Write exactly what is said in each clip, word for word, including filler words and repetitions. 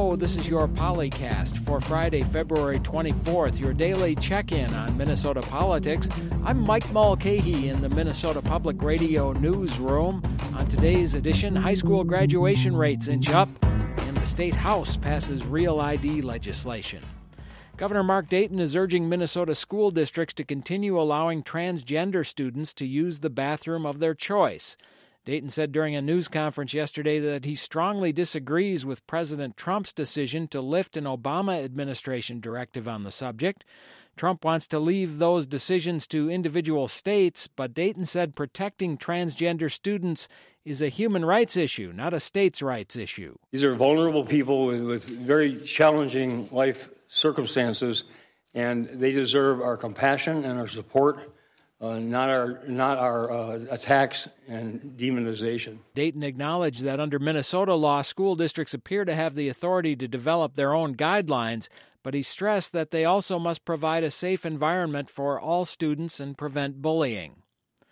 Hello, this is your Polycast for Friday, February twenty-fourth, your daily check-in on Minnesota politics. I'm Mike Mulcahy in the Minnesota Public Radio newsroom. On today's edition, high school graduation rates inch up, and the state house passes real I D legislation. Governor Mark Dayton is urging Minnesota school districts to continue allowing transgender students to use the bathroom of their choice. Dayton said during a news conference yesterday that he strongly disagrees with President Trump's decision to lift an Obama administration directive on the subject. Trump wants to leave those decisions to individual states, but Dayton said protecting transgender students is a human rights issue, not a states' rights issue. These are vulnerable people with, with very challenging life circumstances, and they deserve our compassion and our support. Uh, not our not our uh, attacks and demonization. Dayton acknowledged that under Minnesota law, school districts appear to have the authority to develop their own guidelines, but he stressed that they also must provide a safe environment for all students and prevent bullying.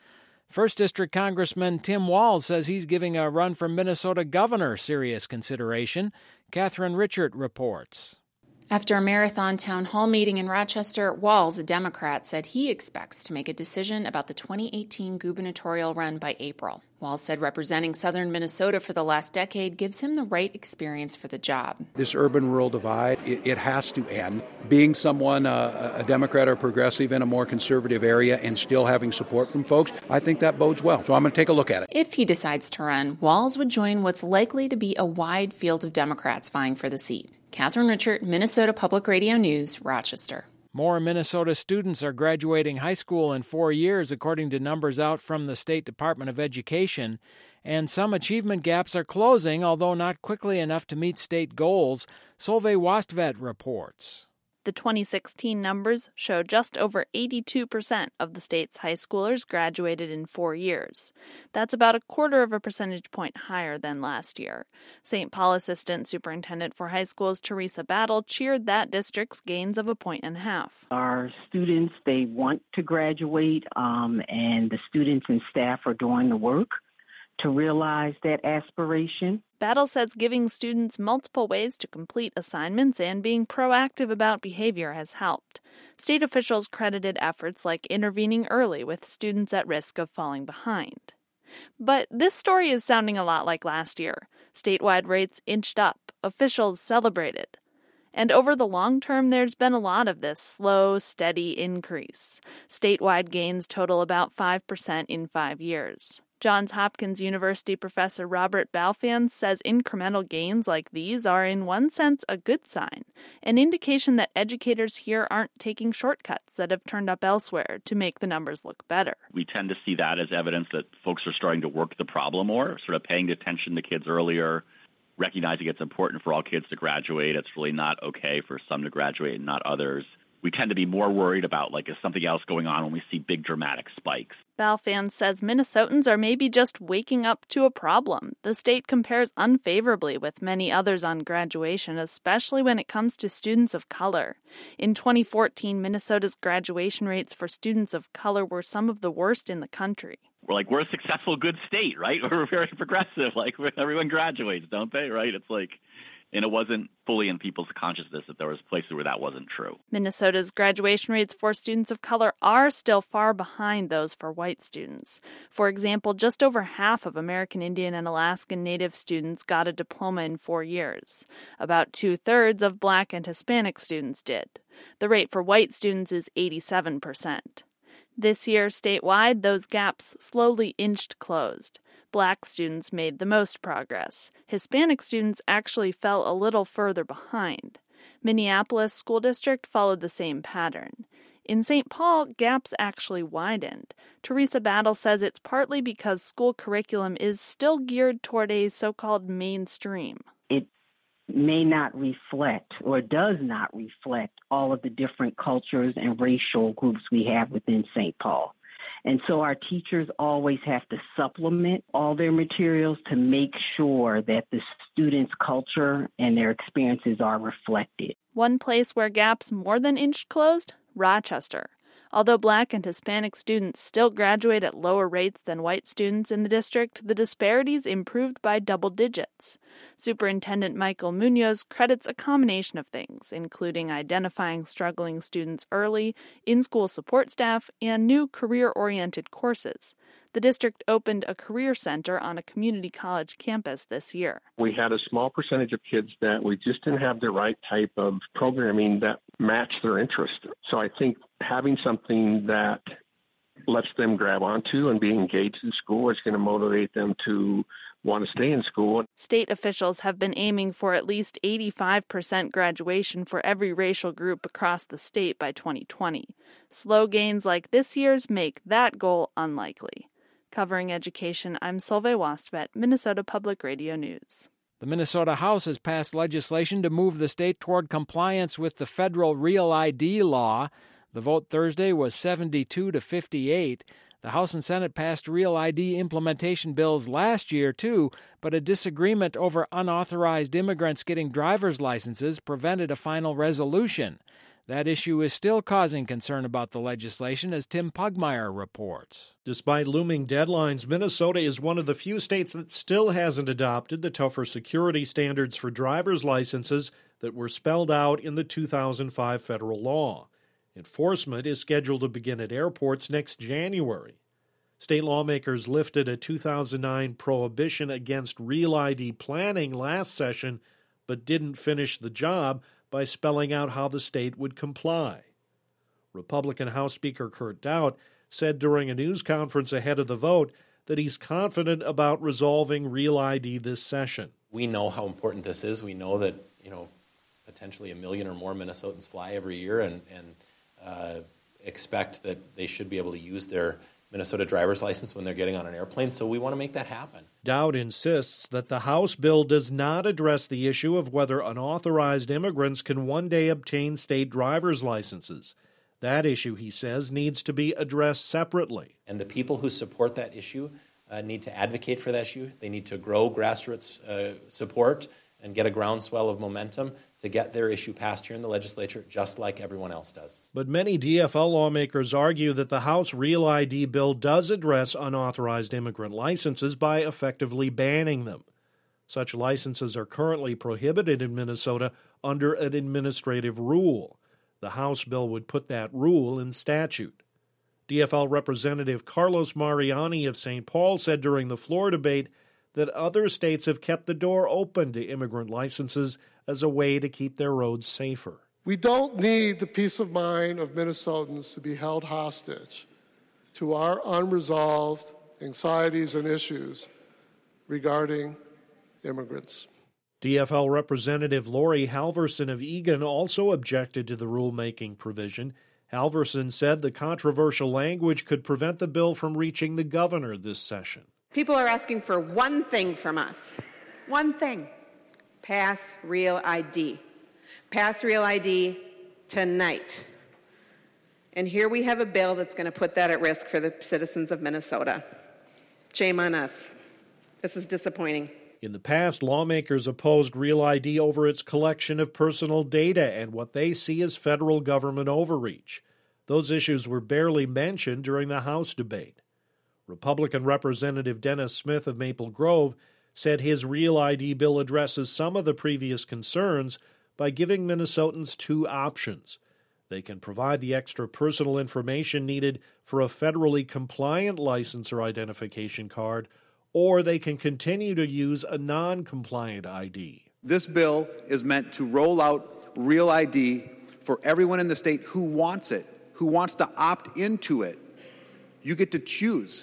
First District Congressman Tim Walz says he's giving a run for Minnesota governor serious consideration. Catherine Richert reports. After a marathon town hall meeting in Rochester, Walz, a Democrat, said he expects to make a decision about the twenty eighteen gubernatorial run by April. Walz said representing southern Minnesota for the last decade gives him the right experience for the job. This urban-rural divide, it, it has to end. Being someone, uh, a Democrat or progressive in a more conservative area and still having support from folks, I think that bodes well. So I'm going to take a look at it. If he decides to run, Walz would join what's likely to be a wide field of Democrats vying for the seat. Catherine Richert, Minnesota Public Radio News, Rochester. More Minnesota students are graduating high school in four years, according to numbers out from the State Department of Education. And some achievement gaps are closing, although not quickly enough to meet state goals. Solveig Wastvedt reports. The twenty sixteen numbers show just over eighty-two percent of the state's high schoolers graduated in four years. That's about a quarter of a percentage point higher than last year. Saint Paul Assistant Superintendent for High Schools Teresa Battle cheered that district's gains of a point and a half. Our students, they want to graduate, um, and the students and staff are doing the work to realize that aspiration. Battle says giving students multiple ways to complete assignments and being proactive about behavior has helped. State officials credited efforts like intervening early with students at risk of falling behind. But this story is sounding a lot like last year. Statewide rates inched up, officials celebrated. And over the long term, there's been a lot of this slow, steady increase. Statewide gains total about five percent in five years. Johns Hopkins University professor Robert Balfan says incremental gains like these are in one sense a good sign, an indication that educators here aren't taking shortcuts that have turned up elsewhere to make the numbers look better. We tend to see that as evidence that folks are starting to work the problem more, sort of paying attention to kids earlier, recognizing it's important for all kids to graduate. It's really not okay for some to graduate and not others. We tend to be more worried about, like, is something else going on when we see big dramatic spikes. Balfan says Minnesotans are maybe just waking up to a problem. The state compares unfavorably with many others on graduation, especially when it comes to students of color. In twenty fourteen, Minnesota's graduation rates for students of color were some of the worst in the country. We're like, we're a successful, good state, right? We're very progressive. Like, everyone graduates, don't they, right? It's like... And it wasn't fully in people's consciousness that there was places where that wasn't true. Minnesota's graduation rates for students of color are still far behind those for white students. For example, just over half of American Indian and Alaskan Native students got a diploma in four years. About two-thirds of Black and Hispanic students did. The rate for white students is eighty-seven percent. This year, statewide, those gaps slowly inched closed. Black students made the most progress. Hispanic students actually fell a little further behind. Minneapolis School District followed the same pattern. In Saint Paul, gaps actually widened. Teresa Battle says it's partly because school curriculum is still geared toward a so-called mainstream. It may not reflect or does not reflect all of the different cultures and racial groups we have within Saint Paul. And so our teachers always have to supplement all their materials to make sure that the students' culture and their experiences are reflected. One place where gaps more than inched closed? Rochester. Although Black and Hispanic students still graduate at lower rates than white students in the district, the disparities improved by double digits. Superintendent Michael Munoz credits a combination of things, including identifying struggling students early, in-school support staff, and new career-oriented courses. The district opened a career center on a community college campus this year. We had a small percentage of kids that we just didn't have the right type of programming that matched their interest. So I think having something that lets them grab onto and be engaged in school is going to motivate them to want to stay in school. State officials have been aiming for at least eighty-five percent graduation for every racial group across the state by twenty twenty. Slow gains like this year's make that goal unlikely. Covering education, I'm Solveig Wastvedt, Minnesota Public Radio News. The Minnesota House has passed legislation to move the state toward compliance with the federal Real I D law. The vote Thursday was seventy-two to fifty-eight. The House and Senate passed Real I D implementation bills last year, too, but a disagreement over unauthorized immigrants getting driver's licenses prevented a final resolution. That issue is still causing concern about the legislation, as Tim Pugmire reports. Despite looming deadlines, Minnesota is one of the few states that still hasn't adopted the tougher security standards for driver's licenses that were spelled out in the two thousand five federal law. Enforcement is scheduled to begin at airports next January. State lawmakers lifted a two thousand nine prohibition against Real I D planning last session, but didn't finish the job by spelling out how the state would comply. Republican House Speaker Kurt Daudt said during a news conference ahead of the vote that he's confident about resolving Real I D this session. We know how important this is. We know that, you know, potentially a million or more Minnesotans fly every year and, and uh, expect that they should be able to use their Minnesota driver's license when they're getting on an airplane, so we want to make that happen. Dowd insists that the House bill does not address the issue of whether unauthorized immigrants can one day obtain state driver's licenses. That issue, he says, needs to be addressed separately. And the people who support that issue uh, need to advocate for that issue. They need to grow grassroots uh, support and get a groundswell of momentum to get their issue passed here in the legislature, just like everyone else does. But many D F L lawmakers argue that the House Real I D bill does address unauthorized immigrant licenses by effectively banning them. Such licenses are currently prohibited in Minnesota under an administrative rule. The House bill would put that rule in statute. D F L Representative Carlos Mariani of Saint Paul said during the floor debate that other states have kept the door open to immigrant licenses as a way to keep their roads safer. We don't need the peace of mind of Minnesotans to be held hostage to our unresolved anxieties and issues regarding immigrants. D F L Representative Lori Halverson of Eagan also objected to the rulemaking provision. Halverson said the controversial language could prevent the bill from reaching the governor this session. People are asking for one thing from us. One thing. Pass Real I D. Pass Real I D tonight. And here we have a bill that's going to put that at risk for the citizens of Minnesota. Shame on us. This is disappointing. In the past, lawmakers opposed Real I D over its collection of personal data and what they see as federal government overreach. Those issues were barely mentioned during the House debate. Republican Representative Dennis Smith of Maple Grove said his Real I D bill addresses some of the previous concerns by giving Minnesotans two options. They can provide the extra personal information needed for a federally compliant license or identification card, or they can continue to use a non-compliant I D. This bill is meant to roll out Real I D for everyone in the state who wants it, who wants to opt into it. You get to choose.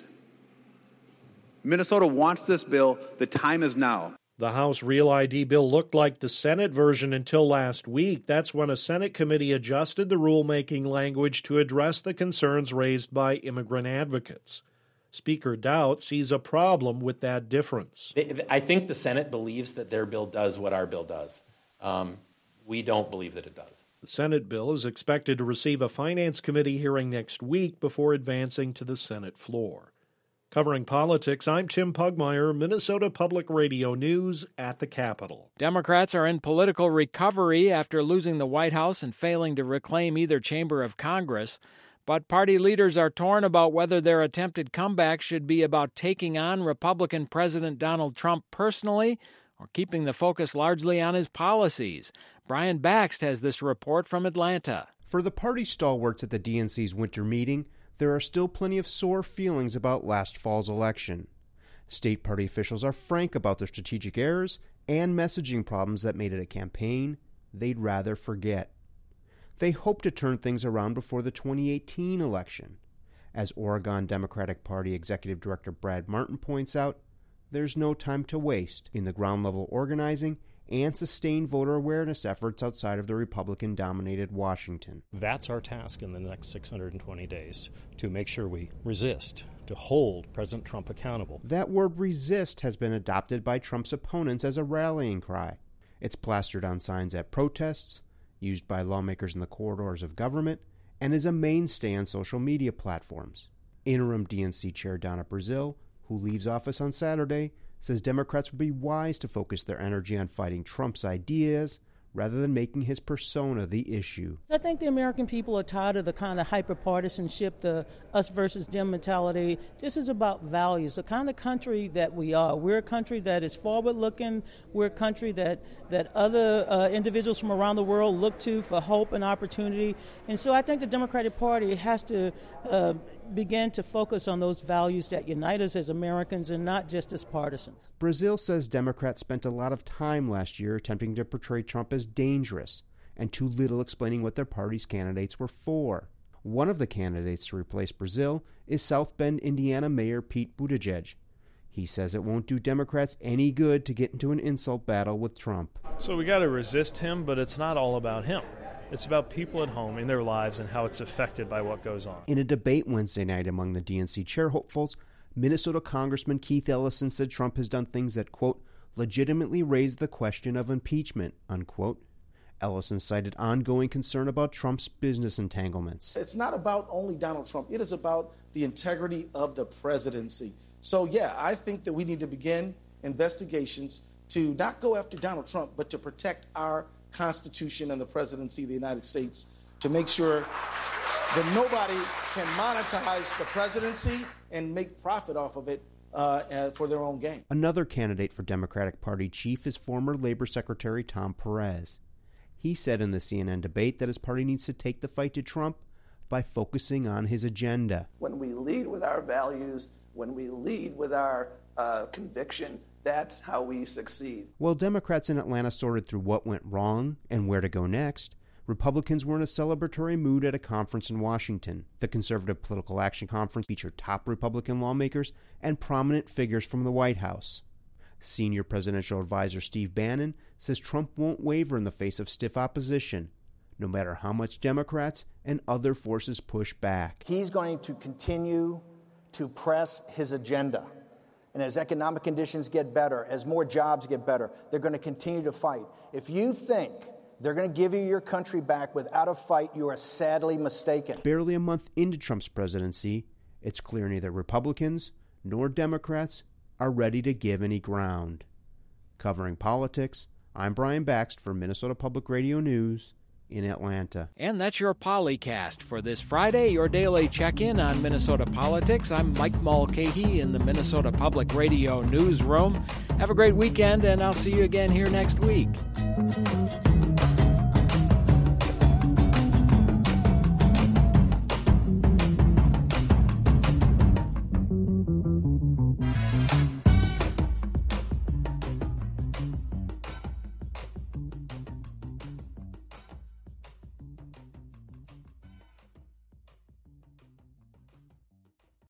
Minnesota wants this bill. The time is now. The House Real I D bill looked like the Senate version until last week. That's when a Senate committee adjusted the rulemaking language to address the concerns raised by immigrant advocates. Speaker Daudt sees a problem with that difference. I think the Senate believes that their bill does what our bill does. Um, we don't believe that it does. The Senate bill is expected to receive a Finance Committee hearing next week before advancing to the Senate floor. Covering politics, I'm Tim Pugmire, Minnesota Public Radio News at the Capitol. Democrats are in political recovery after losing the White House and failing to reclaim either chamber of Congress. But party leaders are torn about whether their attempted comeback should be about taking on Republican President Donald Trump personally or keeping the focus largely on his policies. Brian Baxt has this report from Atlanta. For the party stalwarts at the D N C's winter meeting, there are still plenty of sore feelings about last fall's election. State party officials are frank about their strategic errors and messaging problems that made it a campaign they'd rather forget. They hope to turn things around before the twenty eighteen election. As Oregon Democratic Party Executive Director Brad Martin points out, there's no time to waste in the ground-level organizing and sustained voter awareness efforts outside of the Republican-dominated Washington. That's our task in the next six hundred twenty days, to make sure we resist, to hold President Trump accountable. That word resist has been adopted by Trump's opponents as a rallying cry. It's plastered on signs at protests, used by lawmakers in the corridors of government, and is a mainstay on social media platforms. Interim D N C Chair Donna Brazile, who leaves office on Saturday, says Democrats would be wise to focus their energy on fighting Trump's ideas rather than making his persona the issue. I think the American people are tired of the kind of hyper-partisanship, the us versus them mentality. This is about values, the kind of country that we are. We're a country that is forward-looking. We're a country that, that other uh, individuals from around the world look to for hope and opportunity. And so I think the Democratic Party has to uh, begin to focus on those values that unite us as Americans and not just as partisans. Brazile says Democrats spent a lot of time last year attempting to portray Trump as dangerous and too little explaining what their party's candidates were for. One of the candidates to replace Brazile is South Bend, Indiana Mayor Pete Buttigieg. He says it won't do Democrats any good to get into an insult battle with Trump. So we got to resist him, but it's not all about him. It's about people at home in their lives and how it's affected by what goes on. In a debate Wednesday night among the D N C chair hopefuls, Minnesota Congressman Keith Ellison said Trump has done things that, quote, legitimately raise the question of impeachment, unquote. Ellison cited ongoing concern about Trump's business entanglements. It's not about only Donald Trump. It is about the integrity of the presidency. So, yeah, I think that we need to begin investigations to not go after Donald Trump, but to protect our Constitution and the presidency of the United States, to make sure that nobody can monetize the presidency and make profit off of it uh, for their own gain. Another candidate for Democratic Party chief is former Labor Secretary Tom Perez. He said in the C N N debate that his party needs to take the fight to Trump by focusing on his agenda. When we lead with our values, when we lead with our uh, conviction, that's how we succeed. While Democrats in Atlanta sorted through what went wrong and where to go next, Republicans were in a celebratory mood at a conference in Washington. The Conservative Political Action Conference featured top Republican lawmakers and prominent figures from the White House. Senior presidential advisor Steve Bannon says Trump won't waver in the face of stiff opposition, no matter how much Democrats and other forces push back. He's going to continue to press his agenda. And as economic conditions get better, as more jobs get better, they're going to continue to fight. If you think they're going to give you your country back without a fight, you are sadly mistaken. Barely a month into Trump's presidency, it's clear neither Republicans nor Democrats are ready to give any ground. Covering politics, I'm Brian Baxt for Minnesota Public Radio News in Atlanta. And that's your Polycast for this Friday, your daily check-in on Minnesota politics. I'm Mike Mulcahy in the Minnesota Public Radio Newsroom. Have a great weekend, and I'll see you again here next week.